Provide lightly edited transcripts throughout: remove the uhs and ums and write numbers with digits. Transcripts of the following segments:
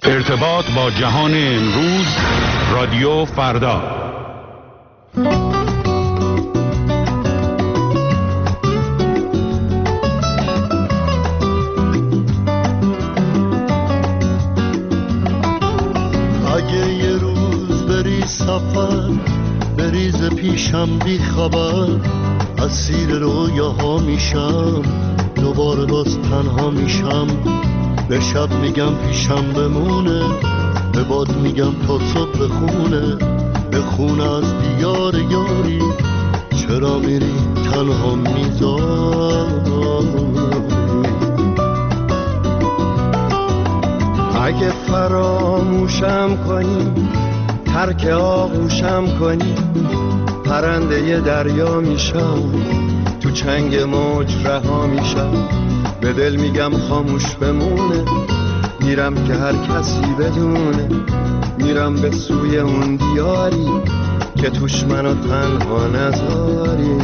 ارتباط با جهان امروز، رادیو فردا. اگه یه روز بری سفر، بریز پیشم بی خبر، اسیر رویاها میشم، دوباره باز تنها میشم. به شب میگم پیشم بمونه، به باد میگم تا صبح بخونه، بخونه از دیار یاری، چرا میری تنها میذاری. اگه فراموشم کنی، ترک آغوشم کنی، پرنده دریا میشم، تو چنگ موج رها میشم. به دل میگم خاموش بمونه، میرم که هر کسی بدونه، میرم به سوی اون دیاری که توش منو تنها نذاری.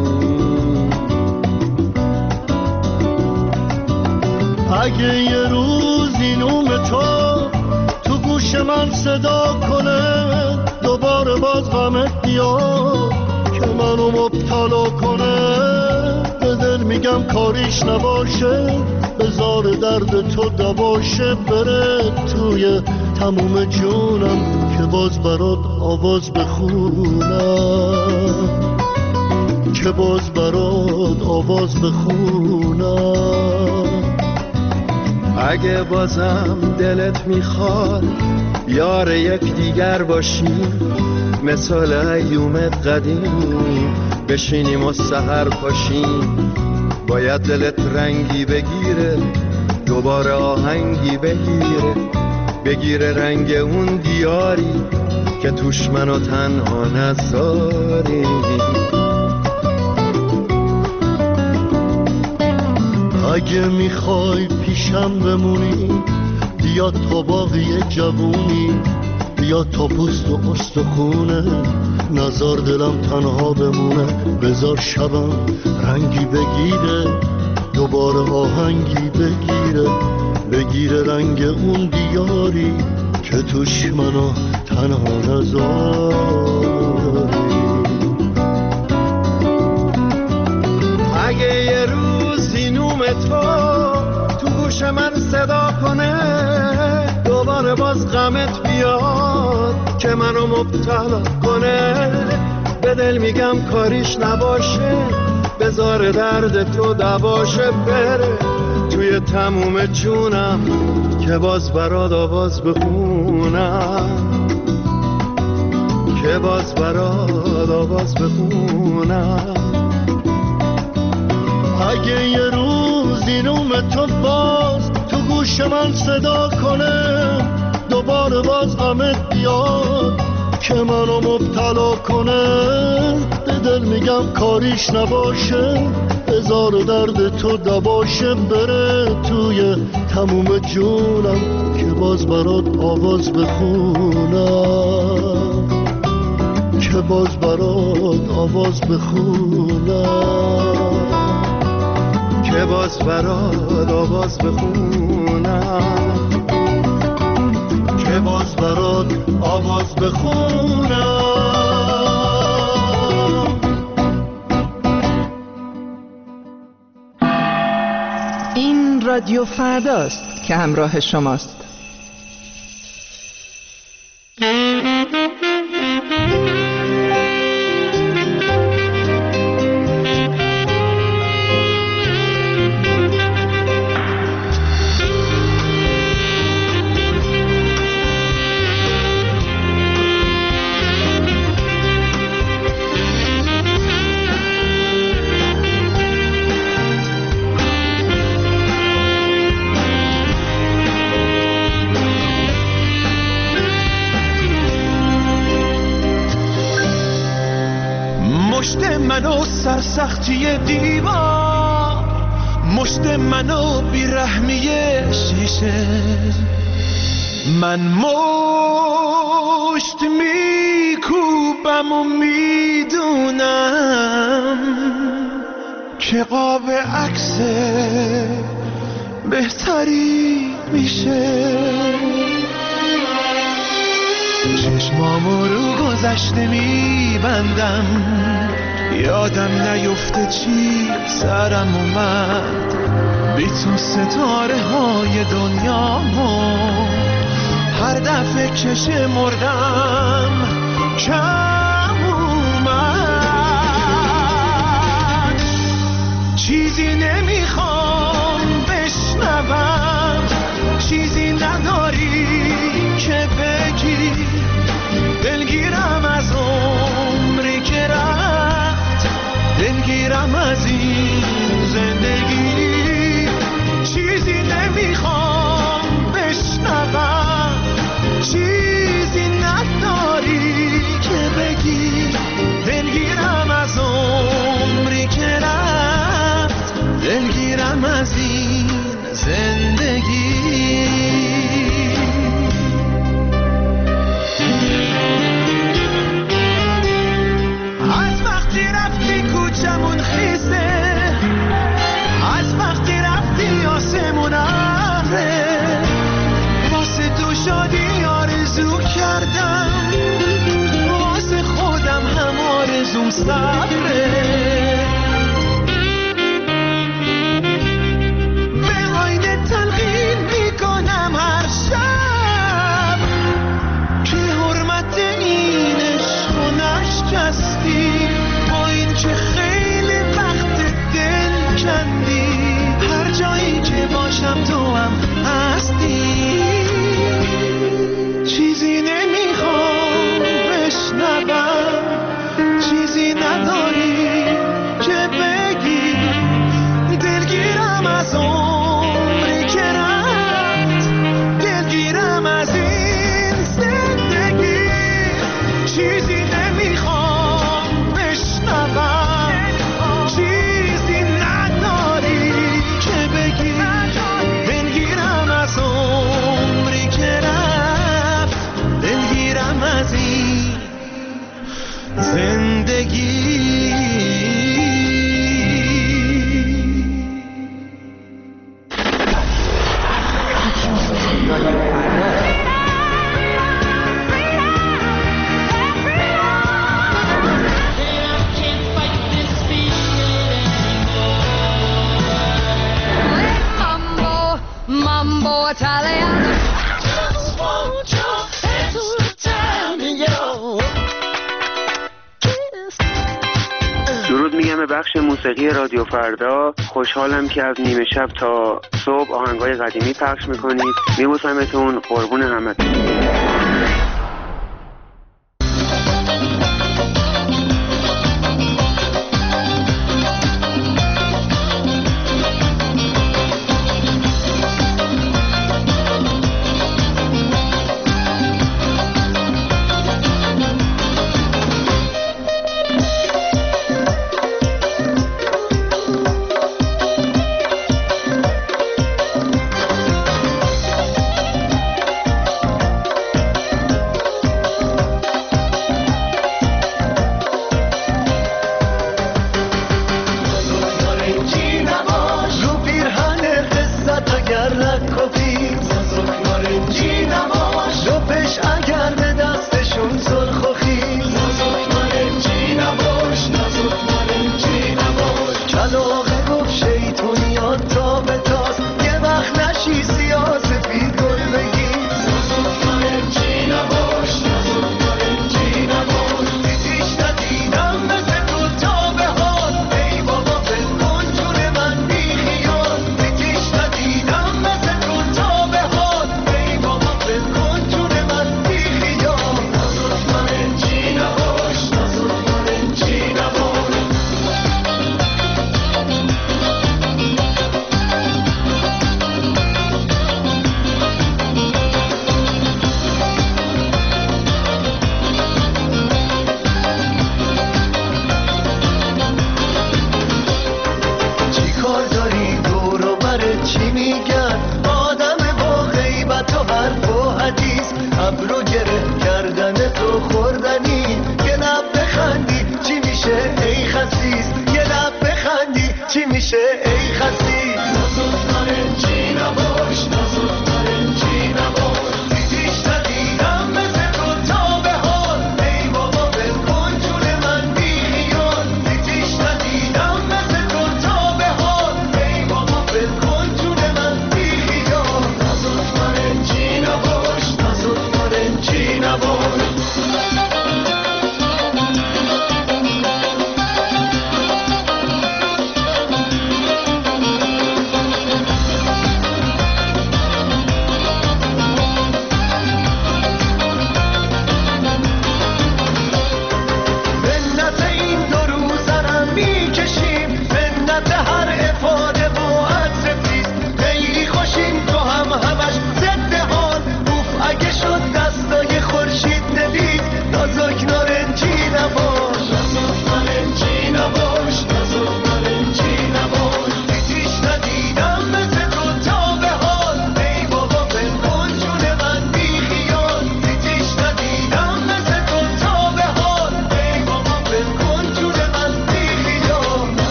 اگه یه روز این تو گوش من صدا کنه، دوباره باز غمت بیاد که منو مبتلا کنه، به دل میگم کاریش نباشه، بذار درد تو دواشه، بره توی تموم جونم که باز برات آواز بخونم، که باز برات آواز بخونم. اگه بازم دلت میخواد یار یک دیگر باشیم، مثال ایوم قدیم بشینیم و سحر پاشیم. باید دلت رنگی بگیره، دوباره آهنگی بگیره رنگ اون دیاری که توش منو تنها نذاری. اگه میخوای پیشم بمونی، بیا تا باقی جوونی، بیا تا پوست و استخونه، نزار دلم تنها بمونه، بذار شبم رنگی بگیره، دوباره آهنگی بگیره رنگ اون دیاری که توش منو تنها نذاری. اگه یه روز اینوم تو گوش من صدا کنه، دوباره باز غمت بیاد که منو مبتلا کنه، به دل میگم کاریش نباشه، بذار درد تو دواشه، بره توی تموم جونم که باز برات آواز بخونم، که باز برات آواز بخونم. اگه یه روز اینوم تو باز تو گوش من صدا کنه، دوباره باز غمت بیاد که منو مبتلا کنه، به دل میگم کاریش نباشه، بذار درد تو دواشه، بره توی تموم جونم که باز برات آواز بخونم، که باز برات آواز بخونم، که باز برات آواز بخونم، که باز برات آواز بخونم. این رادیو فرداست که همراه شماست. منو سرسختی دیوار، مشت منو بیرحمی شیشه، من مشت میکوبم و میدونم که قاب عکس بهتری میشه. چشمو رو گذشته میبندم، یادم نیفته چی سرم اومد، بی تو ستاره های دنیامو هر دفعه که شمردم کم اومد. چیزی نمیخوام بشنوم، چیزی نداری که بگی، دلگیرم از عمری که رفت، دلگیرم از این زندگی. چیزی نمیخوام بشنوم، چیزی نداری که بگی، دلگیرم از عمری که رفت، دلگیرم از این زندگی. از وقتی رفتی کوچمون خیسه، از وقتی رفتی آسمون ابره، واسه تو شادی آرزو کردم، واسه خودم هم آرزوم صبره. به آینه تلقین میکنم هر شب که حرمت این عشق و نشکستی، با این که خیلی وقت دل کندی، هر جایی که باشم تو هم هستی. چیزی نمیخوام بشنوم، چیزی نداری که بگی، دلگیرم از عمری که رفت، دلگیرم از این زندگی. چیزی نمیخوام بشنوم، چیزی نداری که بگی، دلگیرم از عمری که رفت، دلگیرم از این زندگی. Mambo Italiano. درود میگم به بخش موسیقی رادیو فردا. خوشحالم که از نیمه شب تا صبح آهنگای قدیمی پخش میکنید. میبوسمتون، قربون همتون.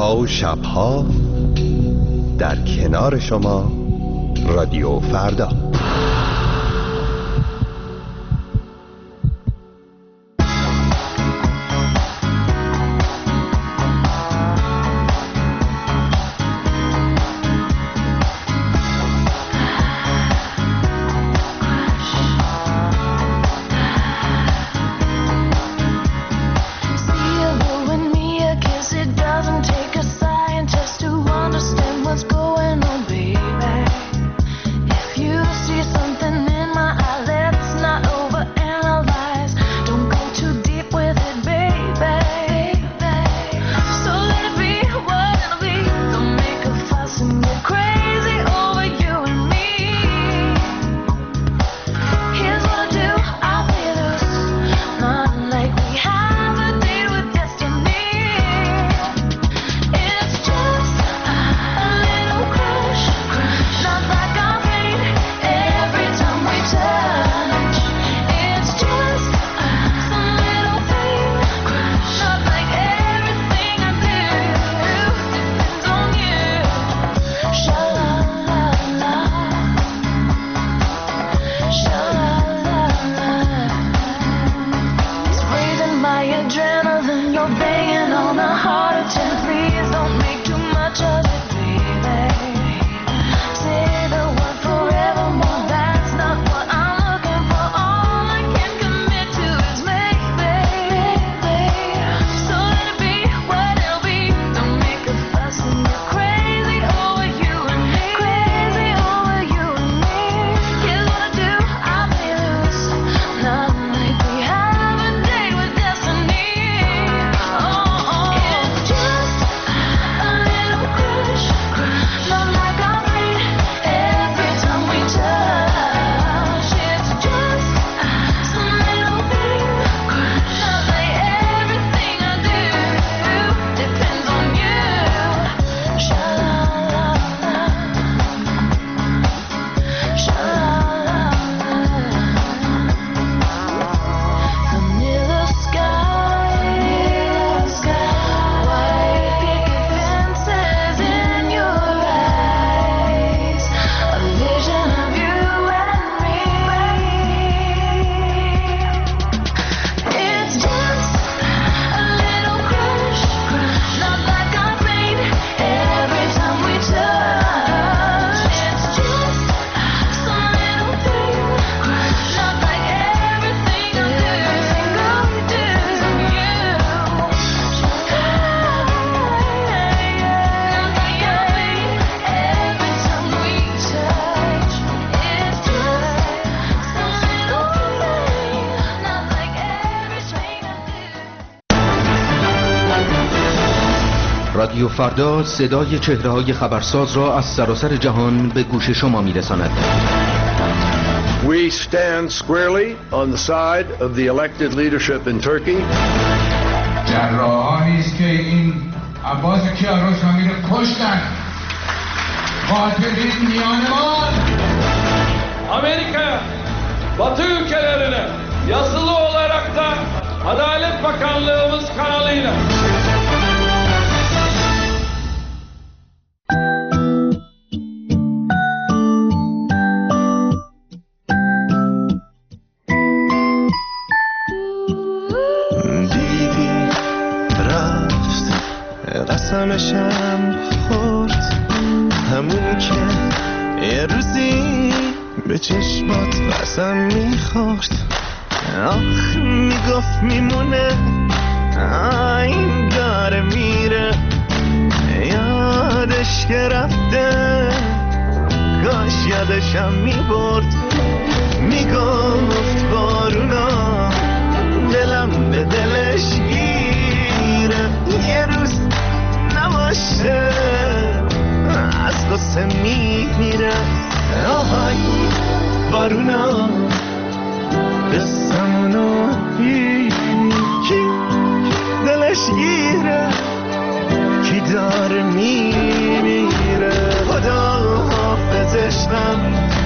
روزها و شبها در کنار شما رادیو فردا. رادیو فردا صدای چهره‌های خبرساز را از سراسر جهان به گوش شما می‌رساند. We stand squarely on the side of the elected leadership in Turkey. جراحانی است که این عباس کیارستمی رو کشتن. قاتلین میانمان. Amerika, Batı ülkelerine yazılı olarak da Adalet Bakanlığımız kanalıyla قسمشم خورد همون که یه روزی به چشمات قسم میخورد آخ میگفت میمونه این داره میره یادش که رفته کاش یادشم میبرد میگفت بارونا دلم به دلش گیره یه روز نباشه از قصه میمیره آهای بارونا قصمونو کی دلش گیره کی داره میمیره خدا حافظ عشقم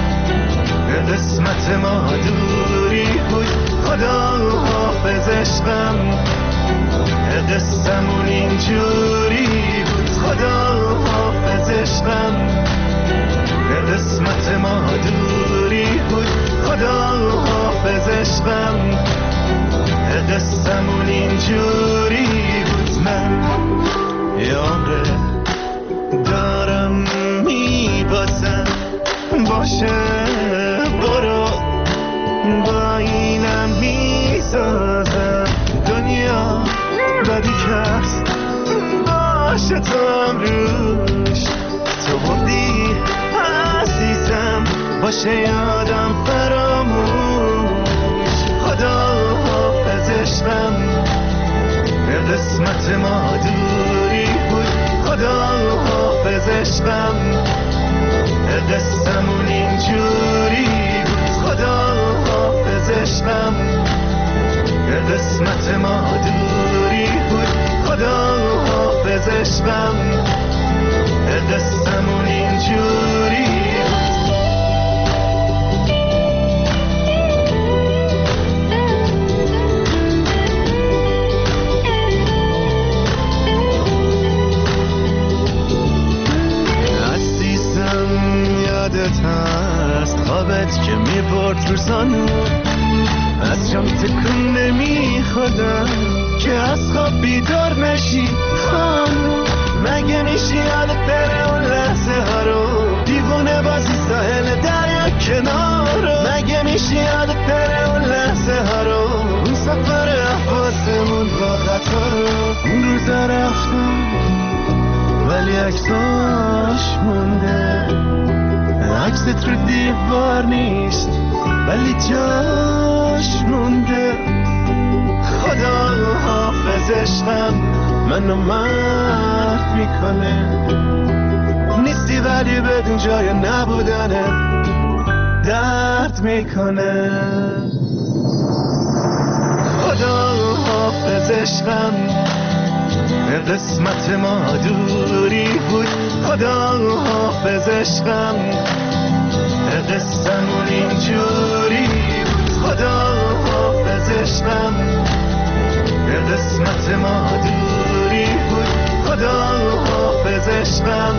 قسمت ما دوری بود خدا حافظ عشقم قصمون اینجوری بود خدا حافظ عشقم به قسمت ما دوری بود خدا حافظ عشقم قصه‌مون اینجوری بود من یاره دارم میبازم باشه برو با اینم میسازم دنیا بدی کس باشه تو هم روش تو بودی عزیزم باشه یادم فراموش خدا حافظ عشقم قسمت ما دوری بود خدا حافظ عشقم قصه‌مون اینجوری بود خدا حافظ عشقم قسمت ما دوری بود خدا حافظ عشقم قصه‌مون اینجوری یادت هست خوابت که میبرد روزانو از جام تکون نمیخودم که از خواب بیدار نشی خانو مگه میشه یادت بره اون لحظه ها رو دیوونه بازی ساحل دریا کنارو مگه میشه یادت بره اون لحظه ها رو اون سفر احواسمون با قطار رو اون روزا رفتم ولی عکساش مونده عکست رو دیوار نیست ولی جاش مونده خدا حافظ عشقم منو مرد میکنه نیستی ولی بدون جای نبودنه درد میکنه خدا حافظ عشقم قسمت ما دوری بود خدا حافظ عشقم قصه‌مون اینجوری بود خدا حافظ عشقم قسمت ما دوری بود خدا حافظ عشقم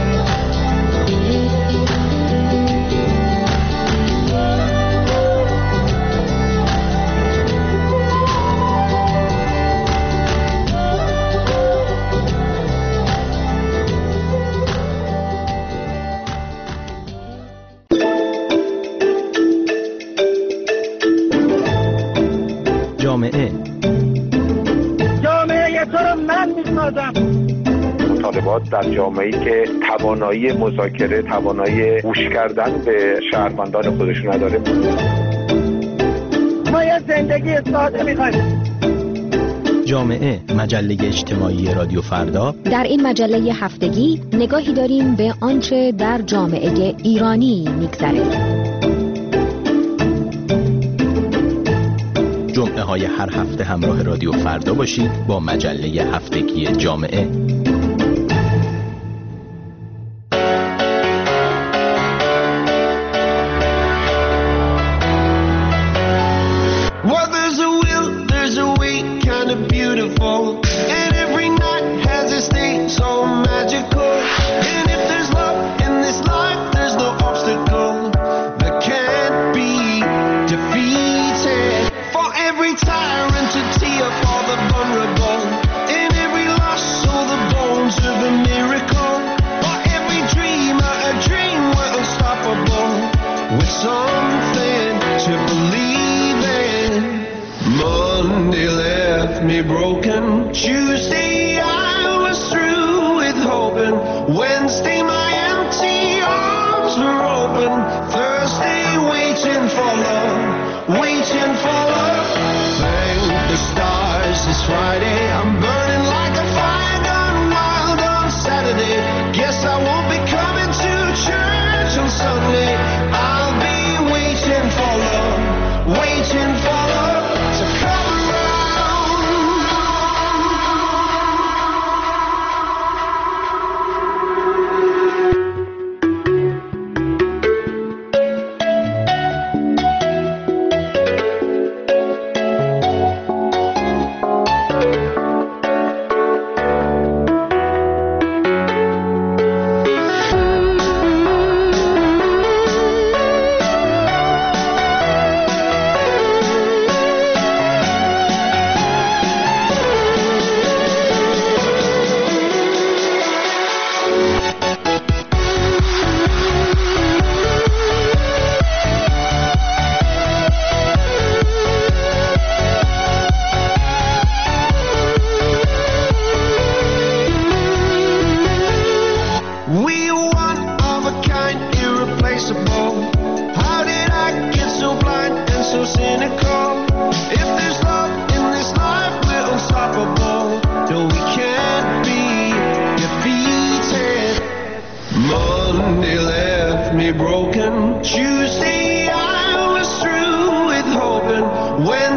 جامعه تو رو من میسازم. مطالبات در جامعه‌ای که توانایی مذاکره، توانایی گوش کردن به شهروندان خودش نداره. ما یه زندگی ساده می‌خوایم. جامعه، مجله اجتماعی رادیو فردا. در این مجله هفتگی نگاهی داریم به آنچه در جامعه ایرانی می‌گذره. جمعه های هر هفته همراه رادیو فردا باشید با مجله هفتگی جامعه.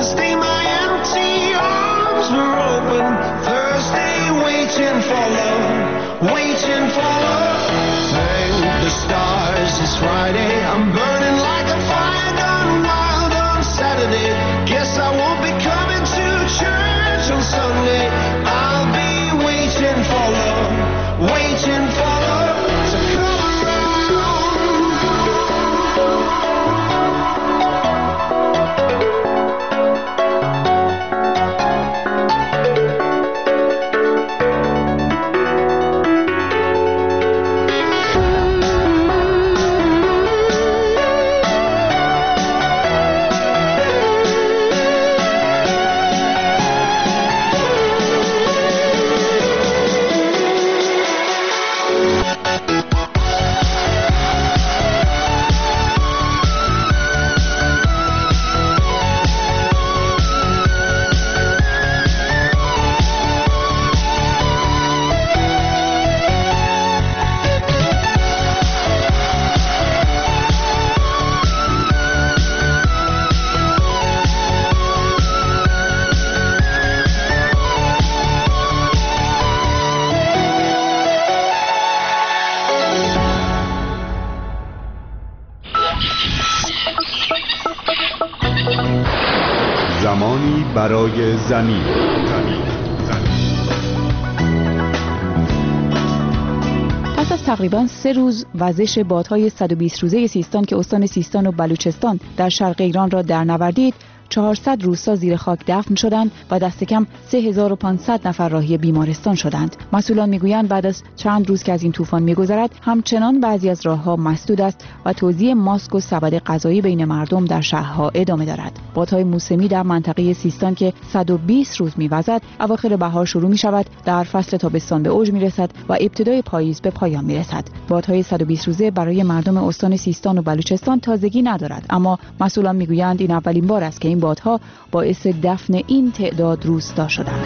Wednesday my empty arms were open. Thursday waiting for love, waiting for love. Thank the stars it's Friday. I'm burning like a fire gone wild on Saturday. Guess I won't be coming to church on Sunday. I'll be waiting for love, waiting for love to come زمانی برای زمین. پس از تقریباً 3 روز وزش بادهای 120 روزه سیستان که استان سیستان و بلوچستان در شرق ایران را در نوردید، 400 روستا زیر خاک دفن شدند و دست کم 3500 نفر راهی بیمارستان شدند. مسئولان میگویند بعد از چند روز که از این طوفان میگذرد، همچنان بعضی از راهها مسدود است و توزیع ماسک و سبد غذایی بین مردم در شهرها ادامه دارد. بادهای موسمی در منطقه سیستان که 120 روز میوزد، اواخر بهار شروع میشود، در فصل تابستان به اوج میرسد و ابتدای پاییز به پایان میرسد. بادهای 120 روزه برای مردم استان سیستان و بلوچستان تازگی ندارد، اما مسئولان میگویند این اولین بار است که این بادها باعث دفن این تعداد روستا شدند.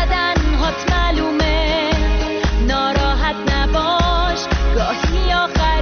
ناراحت نباش، گاهی آخر